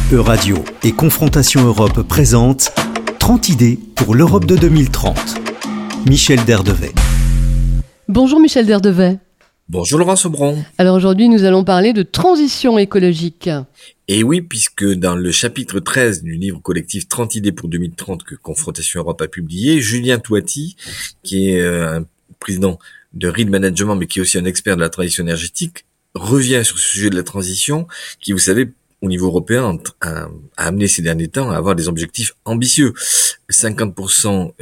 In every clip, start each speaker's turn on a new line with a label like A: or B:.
A: Euradio et Confrontation Europe présentent 30 idées pour l'Europe de 2030. Michel Derdevet.
B: Bonjour Michel Derdevet.
C: Bonjour Laurent Sobron.
B: Alors aujourd'hui, nous allons parler de transition écologique.
C: Et oui, puisque dans le chapitre 13 du livre collectif 30 idées pour 2030 que Confrontation Europe a publié, Julien Touati, qui est un président de Reed Management, mais qui est aussi un expert de la transition énergétique, revient sur ce sujet de la transition, qui, vous savez, au niveau européen, a amené ces derniers temps à avoir des objectifs ambitieux. 55%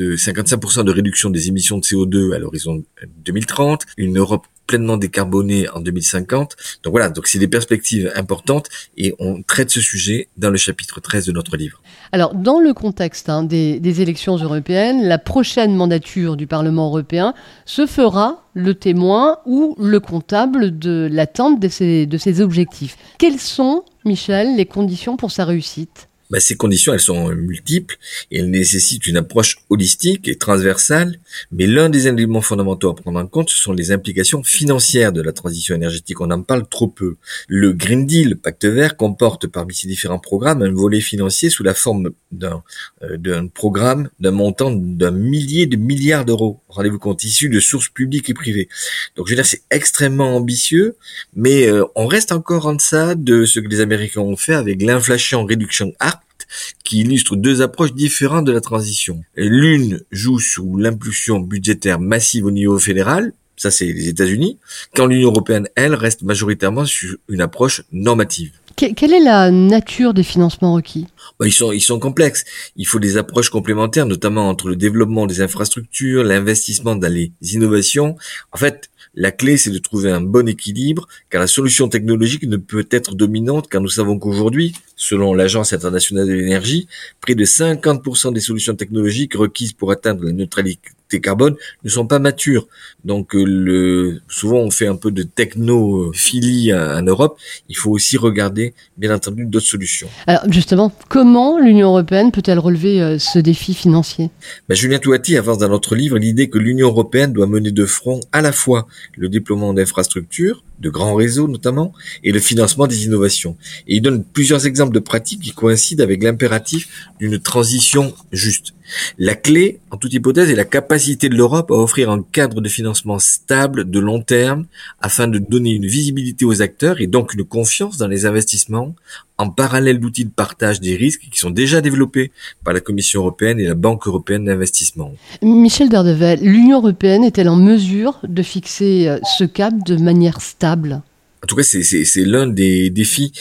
C: de réduction des émissions de CO2 à l'horizon 2030, une Europe pleinement décarbonée en 2050. Donc voilà, donc c'est des perspectives importantes et on traite ce sujet dans le chapitre 13 de notre livre.
B: Alors, dans le contexte des élections européennes, la prochaine mandature du Parlement européen se fera le témoin ou le comptable de l'atteinte de ces objectifs. Quelles sont, Michel, les conditions pour sa réussite ?
C: Ces conditions, elles sont multiples et elles nécessitent une approche holistique et transversale, mais l'un des éléments fondamentaux à prendre en compte, ce sont les implications financières de la transition énergétique. On en parle trop peu. Le Green Deal, le Pacte vert, comporte parmi ces différents programmes un volet financier sous la forme d'un programme d'un montant d'1 millier de milliards d'euros. Rendez-vous compte, issus de sources publiques et privées. Donc je veux dire, c'est extrêmement ambitieux, mais on reste encore en deçà de ce que les Américains ont fait avec l'Inflation Reduction Act, qui illustre deux approches différentes de la transition. L'une joue sous l'impulsion budgétaire massive au niveau fédéral, ça c'est les États-Unis, quand l'Union européenne, elle, reste majoritairement sur une approche normative.
B: Quelle est la nature des financements requis ?
C: Ils sont complexes. Il faut des approches complémentaires, notamment entre le développement des infrastructures, l'investissement dans les innovations. En fait, la clé, c'est de trouver un bon équilibre, car la solution technologique ne peut être dominante, car nous savons qu'aujourd'hui, selon l'Agence internationale de l'énergie, près de 50% des solutions technologiques requises pour atteindre la neutralité carbone ne sont pas matures. Donc souvent on fait un peu de technophilie en Europe. Il faut aussi regarder, bien entendu, d'autres solutions.
B: Alors justement, comment l'Union européenne peut-elle relever ce défi financier ?
C: Julien Touati avance dans notre livre l'idée que l'Union européenne doit mener de front à la fois le déploiement d'infrastructures, de grands réseaux notamment, et le financement des innovations. Et il donne plusieurs exemples de pratiques qui coïncident avec l'impératif d'une transition juste. La clé, en toute hypothèse, est la capacité de l'Europe à offrir un cadre de financement stable de long terme afin de donner une visibilité aux acteurs et donc une confiance dans les investissements en parallèle d'outils de partage des risques qui sont déjà développés par la Commission européenne et la Banque européenne d'investissement.
B: Michel Derdevet, l'Union européenne est-elle en mesure de fixer ce cap de manière stable ?
C: En tout cas, c'est l'un des défis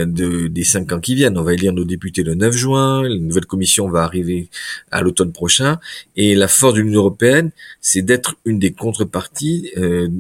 C: des 5 ans qui viennent. On va élire nos députés le 9 juin, la nouvelle commission va arriver à l'automne prochain, et la force de l'Union européenne, c'est d'être une des contreparties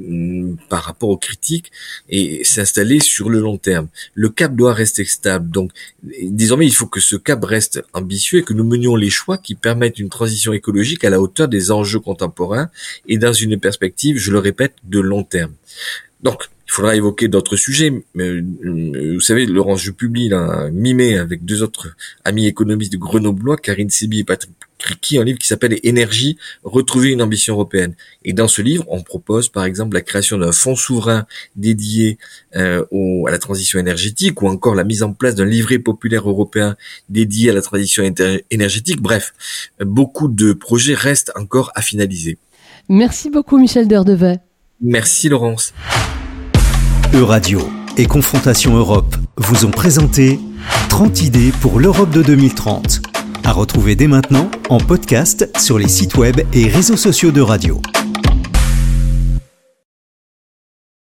C: par rapport aux critiques et s'installer sur le long terme. Le cap doit rester stable, donc désormais il faut que ce cap reste ambitieux et que nous menions les choix qui permettent une transition écologique à la hauteur des enjeux contemporains et dans une perspective, je le répète, de long terme. Donc, il faudra évoquer d'autres sujets. Vous savez, Laurence, je publie là, mi-mai avec 2 autres amis économistes de Grenoblois, Karine Sebi et Patrick Criqui, un livre qui s'appelle « Énergie, retrouver une ambition européenne ». Et dans ce livre, on propose par exemple la création d'un fonds souverain dédié à la transition énergétique ou encore la mise en place d'un livret populaire européen dédié à la transition énergétique. Bref, beaucoup de projets restent encore à finaliser.
B: Merci beaucoup Michel Derdevet.
C: Merci Laurence.
A: Euradio et Confrontation Europe vous ont présenté 30 idées pour l'Europe de 2030. À retrouver dès maintenant en podcast sur les sites web et réseaux sociaux d'Euradio.